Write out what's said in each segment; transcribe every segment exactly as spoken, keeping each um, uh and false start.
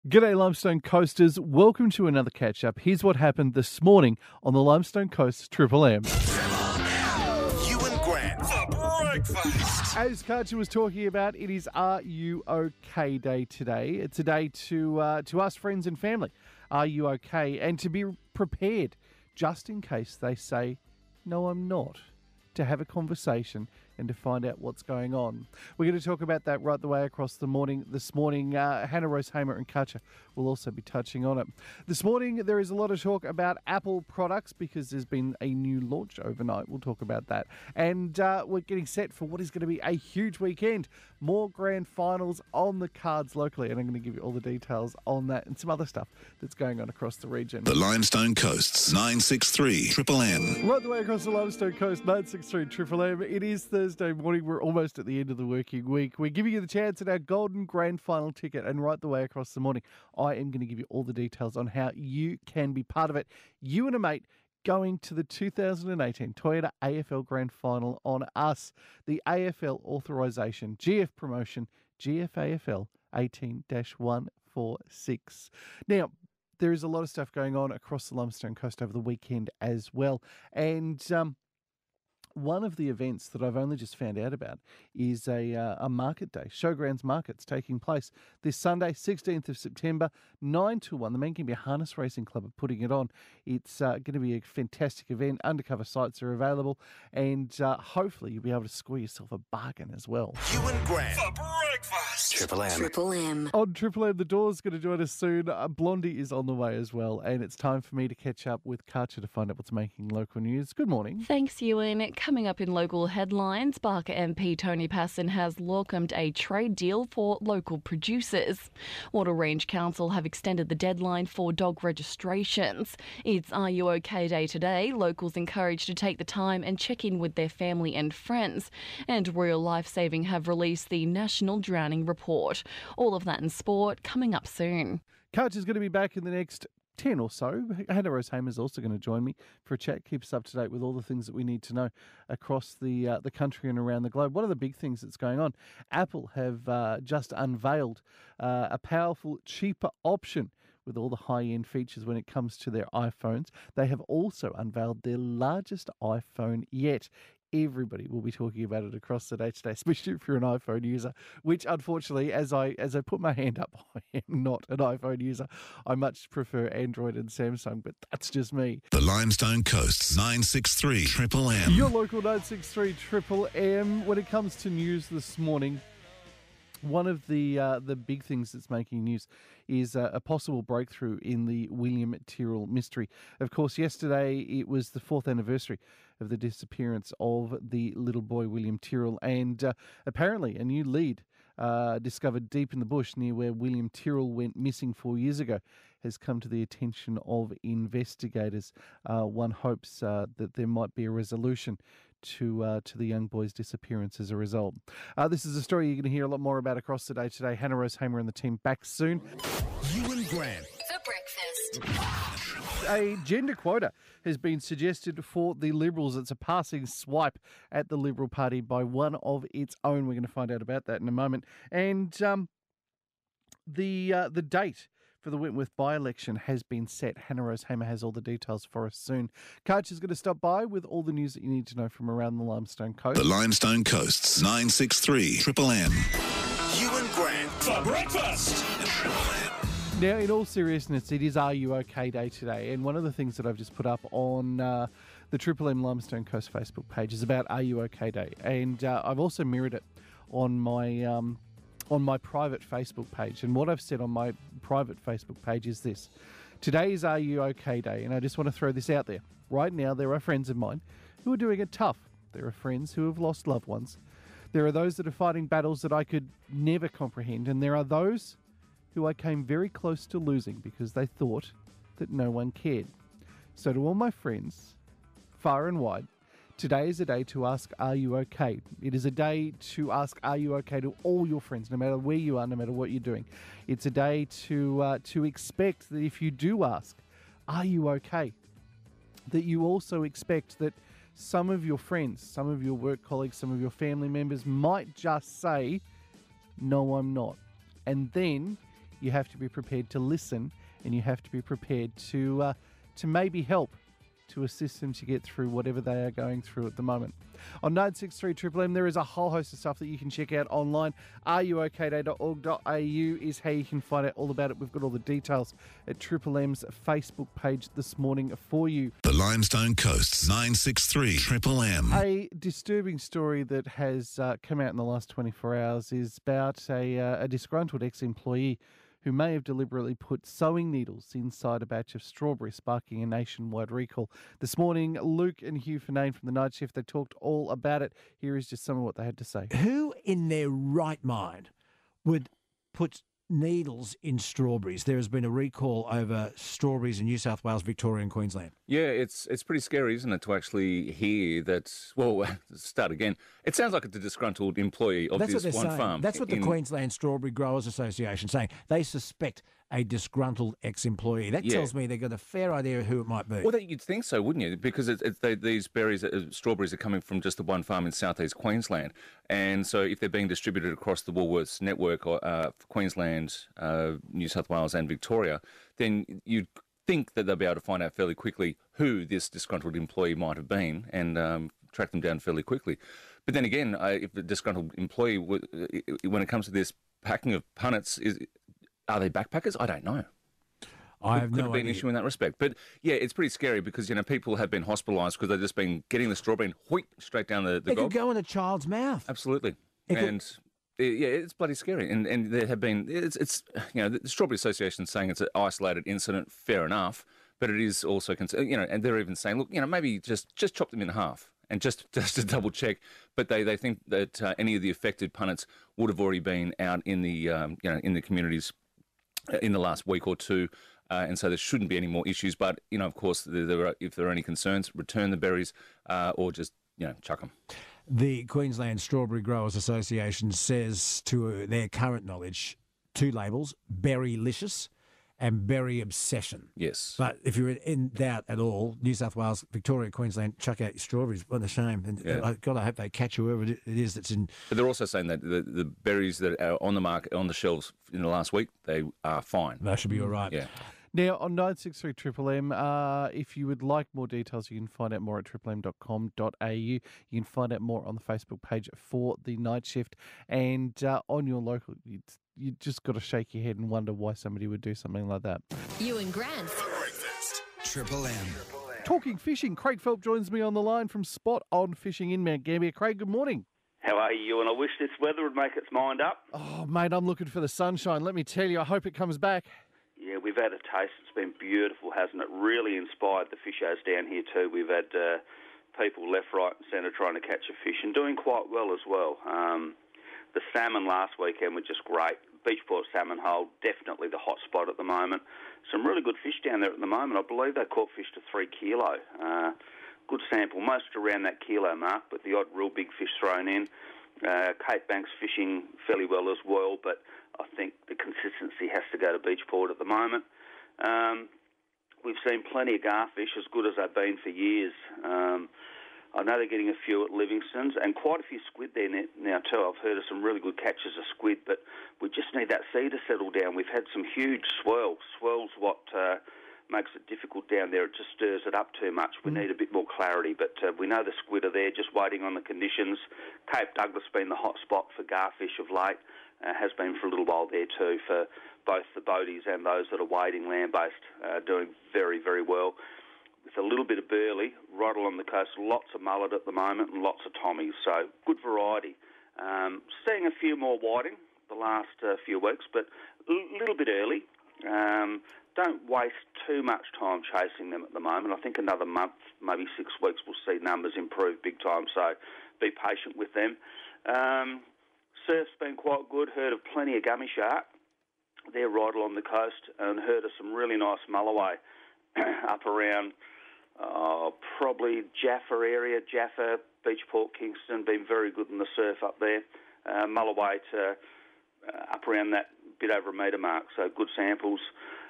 G'day Limestone Coasters, welcome to another catch-up. Here's what happened this morning on the Limestone Coast Triple M. You and Grant for breakfast. As Karcher was talking about, it is Are You OK Day today. It's a day to, uh, to ask friends and family, are you okay? And to be prepared, just in case they say, no, I'm not, to have a conversation and to find out what's going on. We're going to talk about that right the way across the morning. This morning, uh, Hannah Rose Hamer and Karcher will also be touching on it. This morning, there is a lot of talk about Apple products because there's been a new launch overnight. We'll talk about that. And uh, we're getting set for what is going to be a huge weekend. More grand finals on the cards locally, and I'm going to give you all the details on that and some other stuff that's going on across the region. The Limestone Coast's nine six three Triple M. Right the way across the Limestone Coast, nine six three Triple M. It is Thursday morning. We're almost at the end of the working week. We're giving you the chance at our golden grand final ticket, and right the way across the morning, I am going to give you all the details on how you can be part of it. You and a mate going to the two thousand eighteen Toyota A F L Grand Final on us. The A F L authorisation, G F promotion, G F A F L eighteen dash one forty-six. Now, there is a lot of stuff going on across the Limestone Coast over the weekend as well. And um, one of the events that I've only just found out about is a uh, a market day, Showgrounds Markets, taking place this Sunday, sixteenth of September, nine to one. The Menkinbia Harness Racing Club are putting it on. It's uh, going to be a fantastic event. Undercover sites are available, and uh, hopefully you'll be able to score yourself a bargain as well. You and Grant for breakfast. Triple M. Triple M. On Triple M, the Door's going to join us soon. Uh, Blondie is on the way as well, and it's time for me to catch up with Karcher to find out what's making local news. Good morning. Thanks, Ewan. Coming up in local headlines, Barker M P Tony Passon has welcomed a trade deal for local producers. Water Range Council have extended the deadline for dog registrations. It's Are You OK Day today. Locals encouraged to take the time and check in with their family and friends. And Royal Lifesaving have released the National Drowning Report. All of that in sport coming up soon. Karcher's going to be back in the next ten or so. Hannah Rose Hamer is also going to join me for a chat, keep us up to date with all the things that we need to know across the uh, the country and around the globe. One of the big things that's going on, Apple have uh, just unveiled uh, a powerful, cheaper option with all the high-end features when it comes to their iPhones. They have also unveiled their largest iPhone yet. Everybody will be talking about it across the day today, especially if you're an iPhone user, which unfortunately, as I as I put my hand up, I am not an iPhone user. I much prefer Android and Samsung, but that's just me. The Limestone Coast's nine six three Triple M. Your local nine six three Triple M. When it comes to news this morning, one of the uh, the big things that's making news is uh, a possible breakthrough in the William Tyrrell mystery. Of course, yesterday it was the fourth anniversary of the disappearance of the little boy William Tyrrell, and uh, apparently a new lead uh, discovered deep in the bush near where William Tyrrell went missing four years ago has come to the attention of investigators. Uh, one hopes uh, that there might be a resolution to uh, to the young boy's disappearance as a result. Uh, this is a story you're going to hear a lot more about across the day today. Hannah Rose Hamer and the team back soon. You and Grant For breakfast. A gender quota has been suggested for the Liberals. It's a passing swipe at the Liberal Party by one of its own. We're going to find out about that in a moment. And um, the uh, the date for the Wentworth by-election has been set. Hannah Rose Hamer has all the details for us soon. Karcher's going to stop by with all the news that you need to know from around the Limestone Coast. The Limestone Coast's nine six three Triple M. You and Grant for breakfast. Triple M. Now, in all seriousness, it is Are You OK Day today, and one of the things that I've just put up on uh, the Triple M Limestone Coast Facebook page is about Are You OK Day, and uh, I've also mirrored it on my um, on my private Facebook page. And what I've said on my private Facebook page is this: today is Are You OK Day, and I just want to throw this out there. Right now, there are friends of mine who are doing it tough. There are friends who have lost loved ones. There are those that are fighting battles that I could never comprehend, and there are those who I came very close to losing because they thought that no one cared. So to all my friends, far and wide, today is a day to ask, are you okay? It is a day to ask, are you okay, to all your friends, no matter where you are, no matter what you're doing. It's a day to uh, to expect that if you do ask, are you okay? That you also expect that some of your friends, some of your work colleagues, some of your family members might just say, no, I'm not. And then you have to be prepared to listen, and you have to be prepared to uh, to maybe help to assist them to get through whatever they are going through at the moment. On nine six three Triple M, there is a whole host of stuff that you can check out online. are you okay day dot org dot a u is how you can find out all about it. We've got all the details at Triple M's Facebook page this morning for you. The Limestone Coast's nine six three Triple M. A disturbing story that has uh, come out in the last twenty-four hours is about a, uh, a disgruntled ex-employee who may have deliberately put sewing needles inside a batch of strawberries, sparking a nationwide recall. This morning, Luke and Hugh Finane from the Night Shift, they talked all about it. Here is just some of what they had to say. Who in their right mind would put needles in strawberries? There has been a recall over strawberries in New South Wales, Victoria and Queensland. Yeah, it's it's pretty scary, isn't it, to actually hear that, well, start again. It sounds like it's a disgruntled employee of That's this what they're one saying. farm. That's what the in- Queensland Strawberry Growers Association saying. They suspect a disgruntled ex-employee. That Yeah. tells me they've got a fair idea of who it might be. Well, that, you'd think so, wouldn't you? Because it's, it's, they, these berries, uh, strawberries are coming from just the one farm in southeast Queensland. And so if they're being distributed across the Woolworths network or, uh, for Queensland, uh, New South Wales and Victoria, then you'd think that they'll be able to find out fairly quickly who this disgruntled employee might have been and um, track them down fairly quickly. But then again, uh, if the disgruntled employee, w- when it comes to this packing of punnets, is are they backpackers? I don't know. I have Could no have been an idea. issue in that respect. But yeah, it's pretty scary because, you know, people have been hospitalised because they've just been getting the strawberry and whoop, straight down the, the They gob. could go in a child's mouth. Absolutely. It could- And uh, yeah, it's bloody scary. And and there have been, it's, it's you know, the Strawberry Association is saying it's an isolated incident, fair enough, but it is also, concern, you know, and they're even saying, look, you know, maybe just, just chop them in half. And just, just to double check, but they, they think that uh, any of the affected punnets would have already been out in the um, you know in the communities in the last week or two, uh, and so there shouldn't be any more issues. But you know, of course, there, there are, if there are any concerns, return the berries uh, or just you know chuck them. The Queensland Strawberry Growers Association says, to their current knowledge, two labels, Berrylicious and Berry Obsession. Yes, But if you're in doubt at all, New South Wales, Victoria, Queensland, chuck out your strawberries. What a shame. And Yeah. I, God, I hope they catch whoever it is that's in. but they're also saying that the, the berries that are on the market on the shelves in the last week, they are fine. They should be all right. Yeah. Now, on nine six three Triple M, uh, if you would like more details, you can find out more at triple m dot com dot a u. You can find out more on the Facebook page for the Night Shift. And uh, on your local, you, you just got to shake your head and wonder why somebody would do something like that. You and Grant. Breakfast. Triple M. Talking fishing, Craig Phelps joins me on the line from Spot On Fishing in Mount Gambier. Craig, good morning. How are you? And I wish this weather would make its mind up. Oh, mate, I'm looking for the sunshine. Let me tell you, I hope it comes back. Yeah, we've had a taste. It's been beautiful, hasn't it? Really inspired the fishers down here too. We've had uh, people left, right and centre trying to catch a fish and doing quite well as well. Um, the salmon last weekend were just great. Beachport Salmon Hole, definitely the hot spot at the moment. Some really good fish down there at the moment. I believe they caught fish to three kilo. Uh, good sample, most around that kilo mark, but the odd real big fish thrown in. Uh, Cape Bank's fishing fairly well as well, but I think the consistency has to go to Beachport at the moment. Um, we've seen plenty of garfish, as good as they've been for years. Um, I know they're getting a few at Livingston's and quite a few squid there now too. I've heard of some really good catches of squid, but we just need that sea to settle down. We've had some huge swells. Swells what uh, makes it difficult down there. It just stirs it up too much. We need a bit more clarity, but uh, we know the squid are there, just waiting on the conditions. Cape Douglas been the hot spot for garfish of late. Uh, has been for a little while there too for both the boaties and those that are wading land-based, uh, doing very, very well. With a little bit of burley right along the coast, lots of mullet at the moment and lots of tommies, so good variety. Um, seeing a few more whiting the last uh, few weeks, but a little bit early. Um, don't waste too much time chasing them at the moment. I think another month, maybe six weeks, we'll see numbers improve big time, so be patient with them. Um, surf's been quite good. Heard of plenty of gummy shark. They're right along the coast, and heard of some really nice mulloway up around uh, probably Jaffa area, Jaffa, Beachport, Kingston. Been very good in the surf up there. Uh, mulloway to uh, up around that bit over a metre mark, so good samples.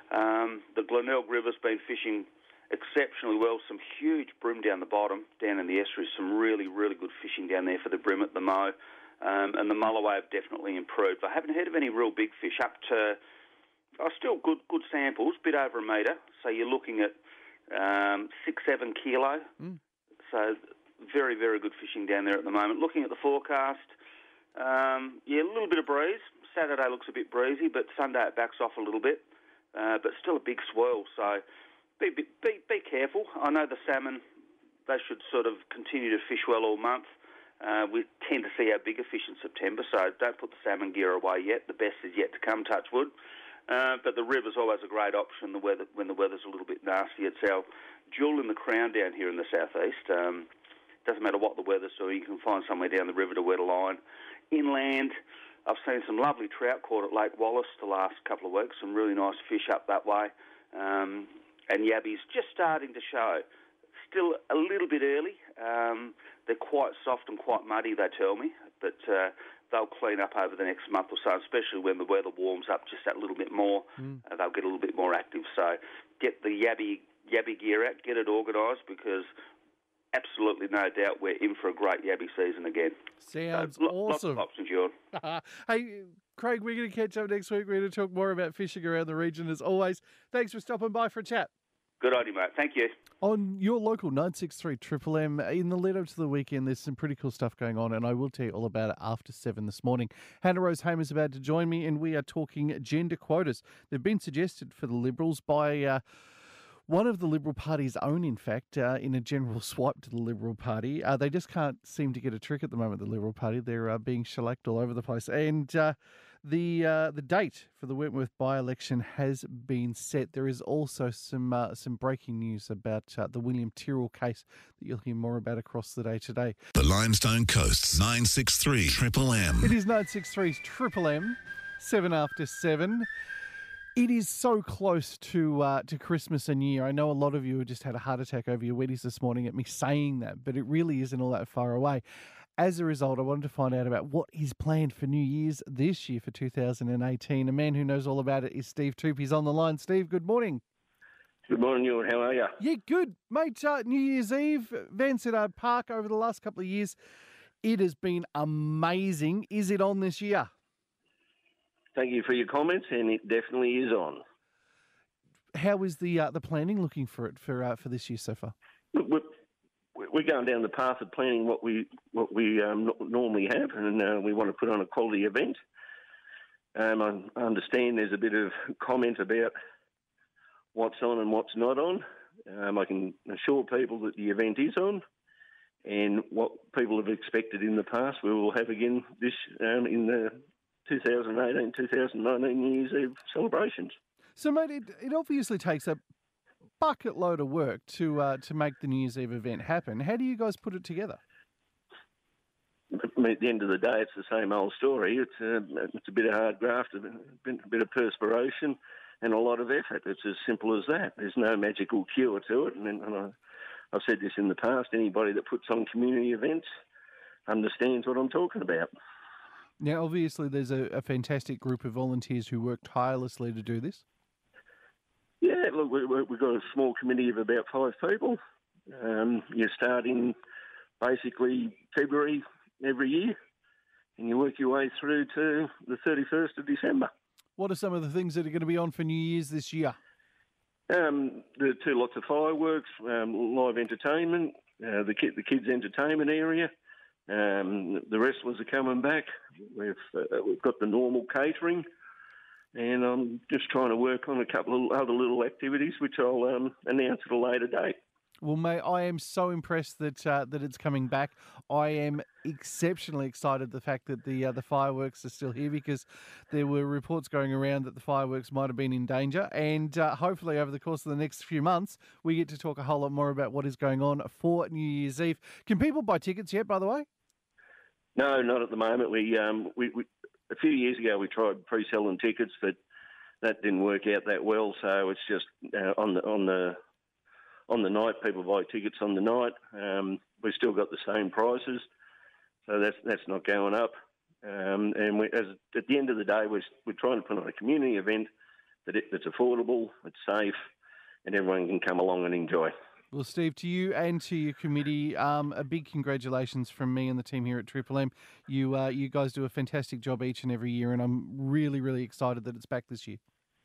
Um, the Glenelg River's been fishing exceptionally well. Some huge bream down the bottom, down in the estuary. Some really, really good fishing down there for the bream at the Moe. Um, and the mulloway have definitely improved. I haven't heard of any real big fish up to are still good good samples, bit over a metre. So you're looking at um, six, seven kilo. Mm. So very, very good fishing down there at the moment. Looking at the forecast, um, yeah, a little bit of breeze. Saturday looks a bit breezy, but Sunday it backs off a little bit. Uh, but still a big swell, so be, be be be careful. I know the salmon, they should sort of continue to fish well all month. Uh, we tend to see our bigger fish in September, so don't put the salmon gear away yet. The best is yet to come, touch wood. Uh, but the river's always a great option the weather, when the weather's a little bit nasty. It's our jewel in the crown down here in the southeast. Um, doesn't matter what the weather's doing, you can find somewhere down the river to wet a line. Inland, I've seen some lovely trout caught at Lake Wallace the last couple of weeks, some really nice fish up that way. Um, and yabbies just starting to show. Still a little bit early. Um, they're quite soft and quite muddy, they tell me, but uh, they'll clean up over the next month or so, especially when the weather warms up just that little bit more. Mm. Uh, they'll get a little bit more active. So get the yabby, yabby gear out, get it organised, because absolutely no doubt we're in for a great yabby season again. Sounds so, lo- awesome. Lots of options, Jordan. Hey, Craig, we're going to catch up next week. We're going to talk more about fishing around the region as always. Thanks for stopping by for a chat. Good on you, mate. Thank you. On your local nine six three Triple M, in the lead up to the weekend, there's some pretty cool stuff going on, and I will tell you all about it after seven this morning. Hannah Rose Hamer is about to join me, and we are talking gender quotas. They've been suggested for the Liberals by uh, one of the Liberal Party's own, in fact, uh, in a general swipe to the Liberal Party. Uh, they just can't seem to get a trick at the moment, the Liberal Party. They're uh, being shellacked all over the place. And uh, the uh, the date for the Wentworth by-election has been set. There is also some uh, some breaking news about uh, the William Tyrrell case that you'll hear more about across the day today. The Limestone Coast's nine six three Triple M. It is nine six three's Triple M, seven after seven. It is so close to uh, to Christmas and New Year. I know a lot of you have just had a heart attack over your Weddies this morning at me saying that, but it really isn't all that far away. As a result, I wanted to find out about what is planned for New Year's this year for two thousand eighteen. A man who knows all about it is Steve Toop. He's on the line. Steve, good morning. Good morning, Ewan. How are you? Yeah, good. Mate, uh, New Year's Eve, Vansittart Park over the last couple of years, it has been amazing. Is it on this year? Thank you for your comments, and it definitely is on. How is the uh, the planning looking for it for uh, for this year so far? We're, we're going down the path of planning what we what we um, normally have, and uh, we want to put on a quality event. Um, I understand there's a bit of comment about what's on and what's not on. Um, I can assure people that the event is on, and what people have expected in the past, we will have again this um, in the two thousand eighteen two thousand nineteen New Year's Eve celebrations. So, mate, it, it obviously takes a bucket load of work to uh, to make the New Year's Eve event happen. How do you guys put it together? I mean, at the end of the day, it's the same old story. It's a, it's a bit of hard graft, a bit, a bit of perspiration, and a lot of effort. It's as simple as that. There's no magical cure to it. And, and I, I've said this in the past. Anybody that puts on community events understands what I'm talking about. Now, obviously, there's a, a fantastic group of volunteers who work tirelessly to do this. Yeah, look, we, we've got a small committee of about five people. Um, you start in basically February every year, and you work your way through to the thirty-first of December. What are some of the things that are going to be on for New Year's this year? Um, there are two lots of fireworks, um, live entertainment, uh, the, kid, the kids' entertainment area. Um, the wrestlers are coming back. We've uh, we've got the normal catering, and I'm just trying to work on a couple of other little activities, which I'll um, announce at a later date. Well, mate, I am so impressed that uh, that it's coming back. I am exceptionally excited the fact that the uh, the fireworks are still here, because there were reports going around that the fireworks might have been in danger. And uh, hopefully over the course of the next few months, we get to talk a whole lot more about what is going on for New Year's Eve. Can people buy tickets yet, by the way? No, not at the moment. We, um, we, we a few years ago we tried pre-selling tickets, but that didn't work out that well. So it's just uh, on the on the on the night. People buy tickets on the night. Um, we've still got the same prices, so that's that's not going up. Um, and we, as at the end of the day, we're we're trying to put on a community event that it, that's affordable, it's safe, and everyone can come along and enjoy. Well, Steve, to you and to your committee, um, a big congratulations from me and the team here at Triple M. You uh, you guys do a fantastic job each and every year, and I'm really, really excited that it's back this year.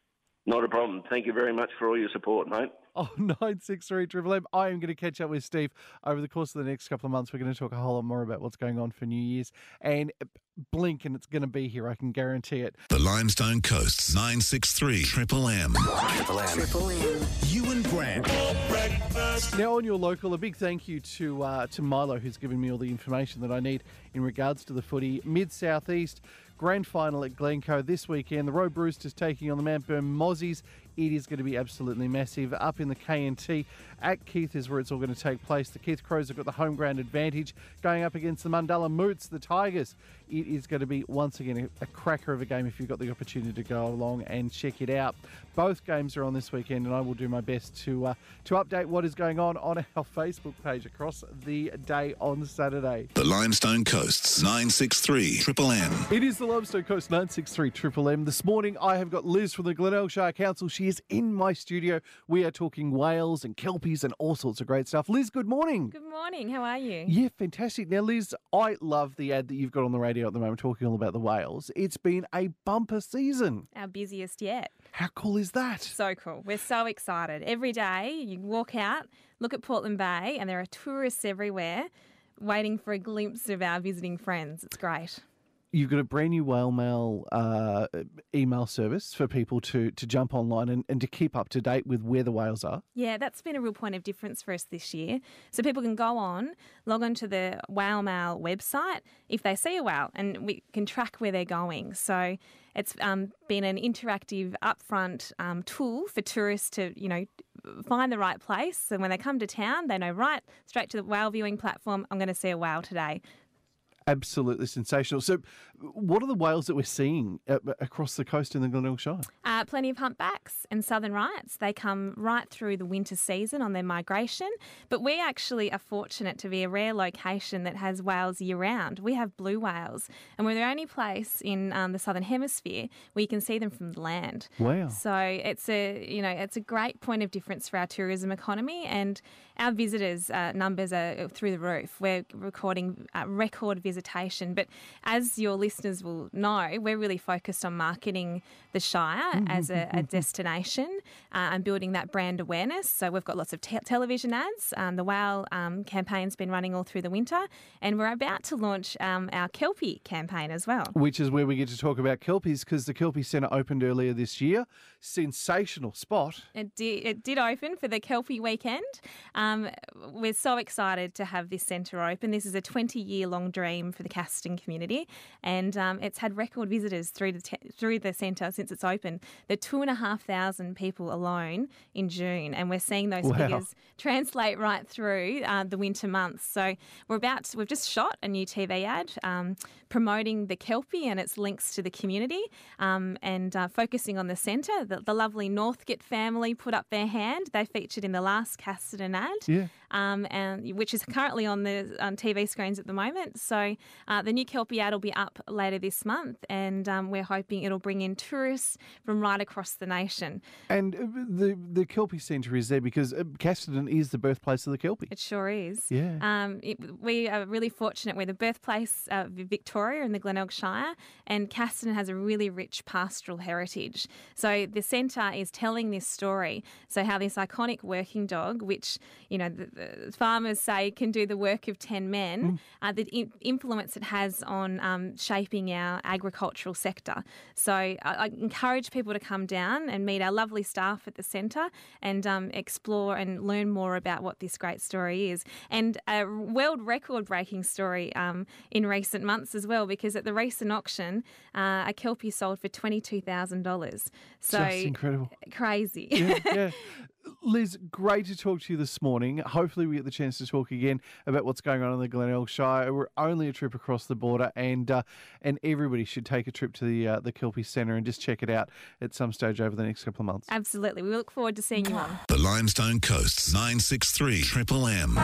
Not a problem. Thank you very much for all your support, mate. Oh, nine six three Triple M. I am going to catch up with Steve over the course of the next couple of months. We're going to talk a whole lot more about what's going on for New Year's. And blink and it's going to be here, I can guarantee it. The Limestone Coast's nine six three Triple M. Triple M. Triple M. Ewan Grant. Breakfast. Now on your local, a big thank you to uh, to Milo, who's given me all the information that I need in regards to the footy. Mid-South East, grand final at Glencoe this weekend. The Road Roosters taking on the Mount Burn Mozzies. It is going to be absolutely massive. Up in the K N T at Keith is where it's all going to take place. The Keith Crows have got the home ground advantage going up against the Mundalla Moots, the Tigers. It is going to be, once again, a, a cracker of a game if you've got the opportunity to go along and check it out. Both games are on this weekend, and I will do my best to uh, to update what is going on on our Facebook page across the day on Saturday. The Limestone Coast's nine six three Triple M. It is the Limestone Coast nine six three Triple M. This morning, I have got Liz from the Glenelg Shire Council. She is in my studio. We are talking whales and kelpies and all sorts of great stuff. Liz, good morning. Good morning. How are you? Yeah, fantastic. Now, Liz, I love the ad that you've got on the radio at the moment talking all about the whales. It's been a bumper season. Our busiest yet. How cool is that? So cool. We're so excited. Every day you walk out, look at Portland Bay, and there are tourists everywhere waiting for a glimpse of our visiting friends. It's great. You've got a brand new whale mail uh, email service for people to, to jump online and, and to keep up to date with where the whales are. Yeah, that's been a real point of difference for us this year. So people can go on, log on to the Whale Mail website if they see a whale, and we can track where they're going. So it's um, been an interactive, upfront um, tool for tourists to, you know, find the right place. So when they come to town, they know, right, straight to the whale viewing platform, I'm going to see a whale today. Absolutely sensational. So what are the whales that we're seeing uh, across the coast in the Glenelg Shire? Uh, plenty of humpbacks and southern rights. They come right through the winter season on their migration. But we actually are fortunate to be a rare location that has whales year-round. We have blue whales, and we're the only place in um, the southern hemisphere where you can see them from the land. Wow. So it's a, you know, it's a great point of difference for our tourism economy, and our visitors uh, numbers are through the roof. We're recording uh, record visitation. But as your listeners will know, we're really focused on marketing the Shire mm-hmm. as a, a destination uh, and building that brand awareness. So we've got lots of te- television ads. Um, the whale um, campaign's been running all through the winter, and we're about to launch um, our Kelpie campaign as well. Which is where we get to talk about Kelpies, because the Kelpie Centre opened earlier this year. Sensational spot. It did, it did open for the Kelpie weekend. Um, we're so excited to have this centre open. This is a twenty-year-long dream for the Caston community, and um, it's had record visitors through the te- through the centre since it's open. There are two and a half thousand people alone in June, and we're seeing those wow. figures translate right through uh, the winter months. So we're about to, we've just shot a new T V ad um, promoting the Kelpie and its links to the community, um, and uh, focusing on the centre. The, the lovely Northgate family put up their hand. They featured in the last Casterton ad. Yeah. Um, and which is currently on the on T V screens at the moment. So uh, the new Kelpie ad will be up later this month, and um, we're hoping it'll bring in tourists from right across the nation. And the the Kelpie Centre is there because Casterton is the birthplace of the Kelpie. It sure is. Yeah. Um, it, we are really fortunate. We're the birthplace of Victoria in the Glenelg Shire, and Casterton has a really rich pastoral heritage. So the centre is telling this story. So how this iconic working dog, which, you know, the, the farmers say can do the work of ten men, mm. uh, the in- influence it has on um, shaping our agricultural sector. So I, I encourage people to come down and meet our lovely staff at the centre and um, explore and learn more about what this great story is. And a world record breaking story um, in recent months as well, because at the recent auction, uh, a Kelpie sold for twenty-two thousand dollars. So just incredible. Crazy. Yeah, yeah. Liz, great to talk to you this morning. Hopefully we get the chance to talk again about what's going on in the Glenelg Shire. We're only a trip across the border, and uh, and everybody should take a trip to the uh, the Kelpie Centre and just check it out at some stage over the next couple of months. Absolutely. We look forward to seeing you on. The Limestone Coast's nine six three Triple M.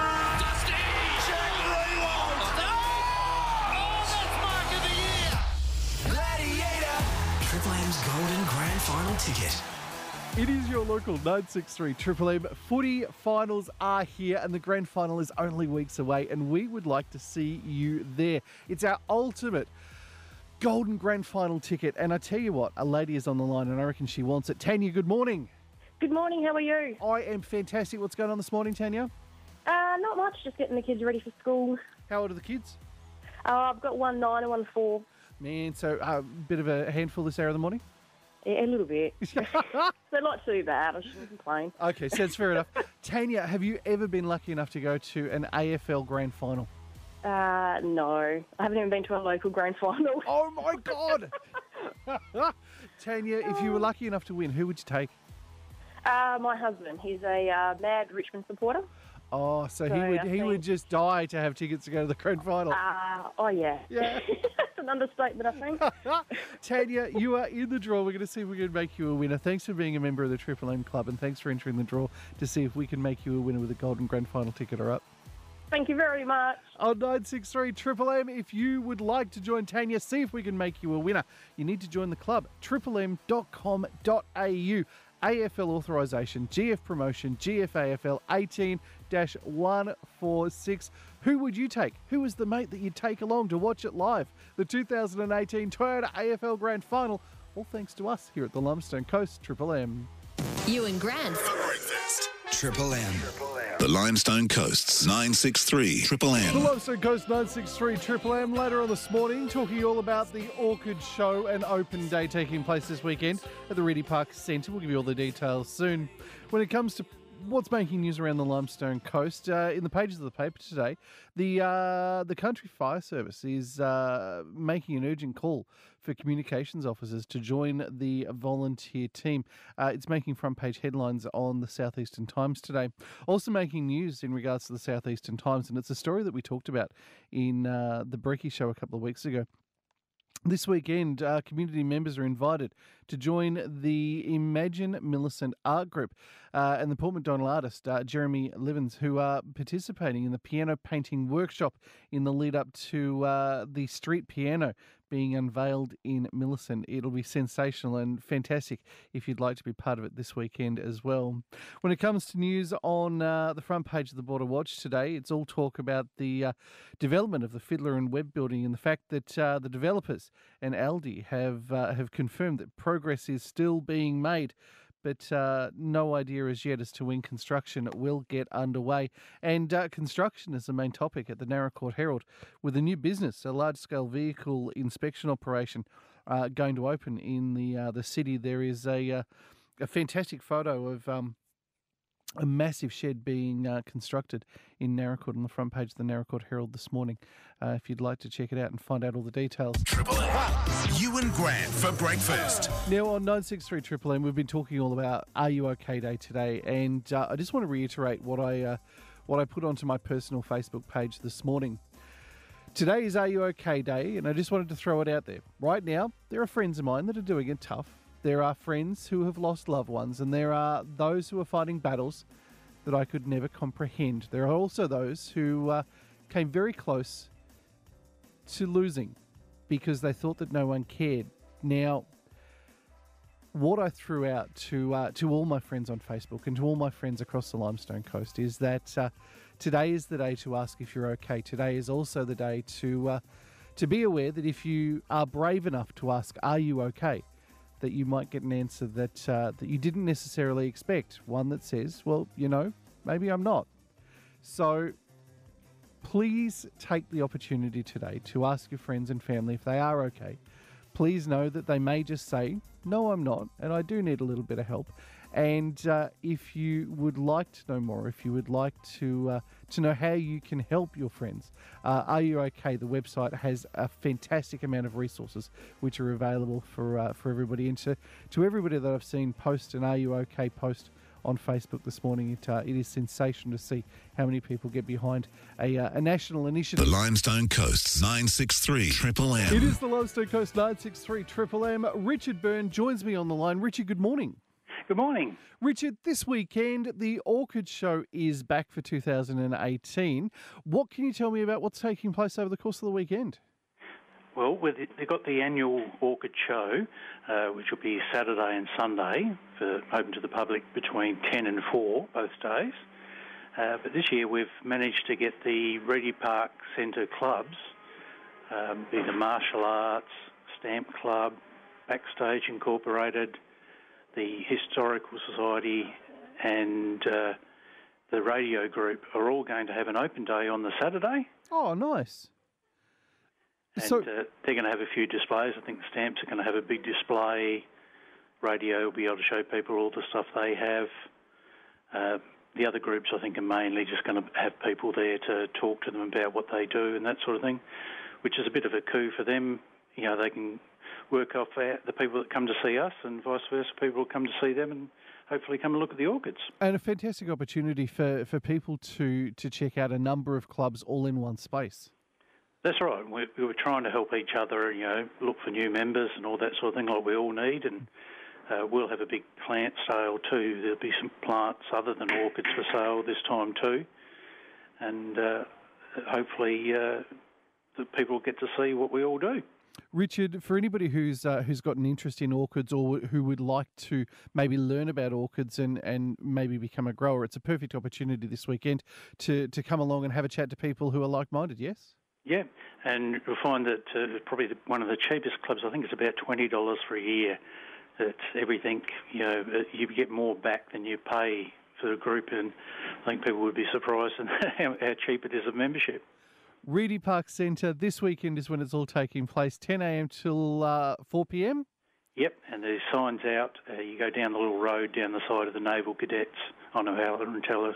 Triple M's Golden Grand Final ticket. It is your local nine six three Triple M. Footy finals are here, and the grand final is only weeks away, and we would like to see you there. It's our ultimate Golden Grand Final ticket. And I tell you what, a lady is on the line and I reckon she wants it. Tanya, good morning. Good morning, how are you? I am fantastic. What's going on this morning, Tanya? Uh, not much, just getting the kids ready for school. How old are the kids? Uh, I've got one nine and one four. Man, so a uh, bit of a handful this hour of the morning? Yeah, a little bit. So not too bad, I shouldn't complain. Okay, so that's fair enough. Tanya, have you ever been lucky enough to go to an A F L Grand Final? Uh, no. I haven't even been to a local Grand Final. Oh, my God! Tanya, if you were lucky enough to win, who would you take? Uh, my husband. He's a uh, mad Richmond supporter. Oh, so, So he would I he think- would just die to have tickets to go to the Grand Final. Uh, oh, yeah. Yeah. That's an understatement, I think. Tanya, you are in the draw. We're going to see if we can make you a winner. Thanks for being a member of the Triple M Club, and thanks for entering the draw to see if we can make you a winner with a Golden Grand Final ticket. All right. Thank you very much. On nine six three Triple M, if you would like to join Tanya, see if we can make you a winner. You need to join the club, triple m dot com dot a u. A F L authorisation, G F promotion, G F A F L eighteen dash one forty-six. Who would you take? Who is the mate that you'd take along to watch it live? The two thousand eighteen Toyota A F L Grand Final. All thanks to us here at the Limestone Coast Triple M. Ewan Grant. Breakfast. Triple M. The Limestone Coast's nine six three Triple The M. Limestone Coast nine six three Triple M later on this morning, talking all about the Orchid Show and Open Day taking place this weekend at the Reedy Park Centre. We'll give you all the details soon. When it comes to what's making news around the Limestone Coast, uh, in the pages of the paper today, the uh, the Country Fire Service is uh, making an urgent call for communications officers to join the volunteer team. Uh, it's making front page headlines on the South Eastern Times today. Also making news in regards to the South Eastern Times, and it's a story that we talked about in uh, the Breaky Show a couple of weeks ago. This weekend, uh, community members are invited to join the Imagine Millicent Art Group uh, and the Port MacDonald artist, uh, Jeremy Livens, who are participating in the piano painting workshop in the lead up to uh, the street piano being unveiled in Millicent. It'll be sensational and fantastic if you'd like to be part of it this weekend as well. When it comes to news on uh, the front page of the Border Watch today, it's all talk about the uh, development of the Fiddler and Webb building and the fact that uh, the developers and Aldi have uh, have confirmed that progress is still being made, but uh, no idea as yet as to when construction will get underway. And uh, construction is the main topic at the Narra Court Herald, with a new business, a large-scale vehicle inspection operation uh, going to open in the uh, the city. There is a uh, a fantastic photo of um, a massive shed being uh, constructed in Narra Court on the front page of the Narra Court Herald this morning. Uh, if you'd like to check it out and find out all the details. Triple M. Ewan Grant for breakfast. Now on nine six three Triple M, we've been talking all about Are You OK Day today, and uh, I just want to reiterate what I uh, what I put onto my personal Facebook page this morning. Today is Are You OK Day, and I just wanted to throw it out there. Right now, there are friends of mine that are doing it tough. There are friends who have lost loved ones, and there are those who are fighting battles that I could never comprehend. There are also those who uh, came very close to losing because they thought that no one cared. Now, what I threw out to uh, to all my friends on Facebook and to all my friends across the Limestone Coast is that uh, today is the day to ask if you're okay. Today is also the day to uh, to be aware that if you are brave enough to ask, "Are you okay?" that you might get an answer that uh, that you didn't necessarily expect. One that says, "Well, you know, maybe I'm not." So please take the opportunity today to ask your friends and family if they are okay. Please know that they may just say, "No, I'm not, and I do need a little bit of help." And uh, if you would like to know more, if you would like to uh, to know how you can help your friends, uh, Are You OK? The website has a fantastic amount of resources which are available for uh, for everybody. And to, to everybody that I've seen post an Are You OK post on Facebook this morning, it uh, it is sensational to see how many people get behind a, uh, a national initiative. The Limestone Coast's nine six three Triple M. It is the Limestone Coast nine six three Triple M. Richard Byrne joins me on the line. Richard, good morning. Good morning. Richard, this weekend, the Orchid Show is back for two thousand eighteen. What can you tell me about what's taking place over the course of the weekend? Well, with it, they've got the annual Orchid Show, uh, which will be Saturday and Sunday, for open to the public between ten and four, both days. Uh, but this year we've managed to get the Reedy Park Centre clubs, um, be the martial arts, Stamp Club, Backstage Incorporated, the Historical Society and uh, the radio group are all going to have an open day on the Saturday. Oh, nice. And So- uh, they're going to have a few displays. I think the Stamps are going to have a big display. Radio will be able to show people all the stuff they have. Uh, the other groups, I think, are mainly just going to have people there to talk to them about what they do and that sort of thing, which is a bit of a coup for them. You know, they can work off our, the people that come to see us, and vice versa, people will come to see them and hopefully come and look at the orchids. And a fantastic opportunity for, for people to, to check out a number of clubs all in one space. That's right. We, we were trying to help each other, you know, look for new members and all that sort of thing like we all need. And uh, we'll have a big plant sale too. There'll be some plants other than orchids for sale this time too. And uh, hopefully uh, the people will get to see what we all do. Richard, for anybody who's uh, who's got an interest in orchids or who would like to maybe learn about orchids and, and maybe become a grower, it's a perfect opportunity this weekend to, to come along and have a chat to people who are like-minded, yes? Yeah, and you'll find that uh, probably the, one of the cheapest clubs, I think it's about twenty dollars for a year. It's everything, you know, you get more back than you pay for the group, and I think people would be surprised at how, how cheap it is of membership. Reedy Park Centre, this weekend is when it's all taking place, ten a.m. till uh, four p.m? Yep, and there's signs out. Uh, you go down the little road down the side of the Naval Cadets on O'Hara and Tellus.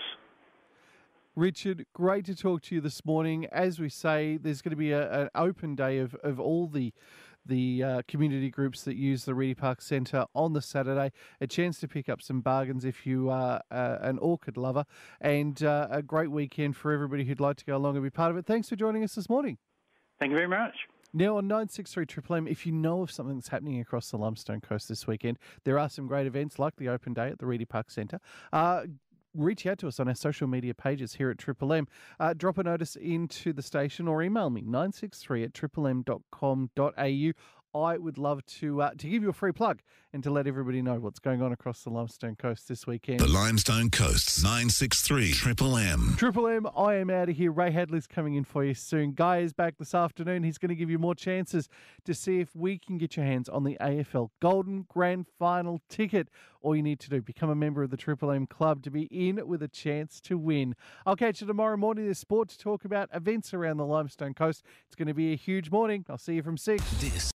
Richard, great to talk to you this morning. As we say, there's going to be a, an open day of, of all the the uh, community groups that use the Reedy Park Centre on the Saturday. A chance to pick up some bargains if you are uh, an orchid lover, and uh, a great weekend for everybody who'd like to go along and be part of it. Thanks for joining us this morning. Thank you very much. Now on nine six three Triple M, if you know of something that's happening across the Lumsden Coast this weekend, there are some great events like the open day at the Reedy Park Centre. Uh, reach out to us on our social media pages here at Triple M. Uh, drop a notice into the station or email me, nine six three at triple m dot com dot a u. I would love to uh, to give you a free plug and to let everybody know what's going on across the Limestone Coast this weekend. The Limestone Coast's nine six three Triple M. Triple M, I am out of here. Ray Hadley's coming in for you soon. Guy is back this afternoon. He's going to give you more chances to see if we can get your hands on the A F L Golden Grand Final ticket. All you need to do, become a member of the Triple M Club to be in with a chance to win. I'll catch you tomorrow morning. There's sport to talk about, events around the Limestone Coast. It's going to be a huge morning. I'll see you from six. This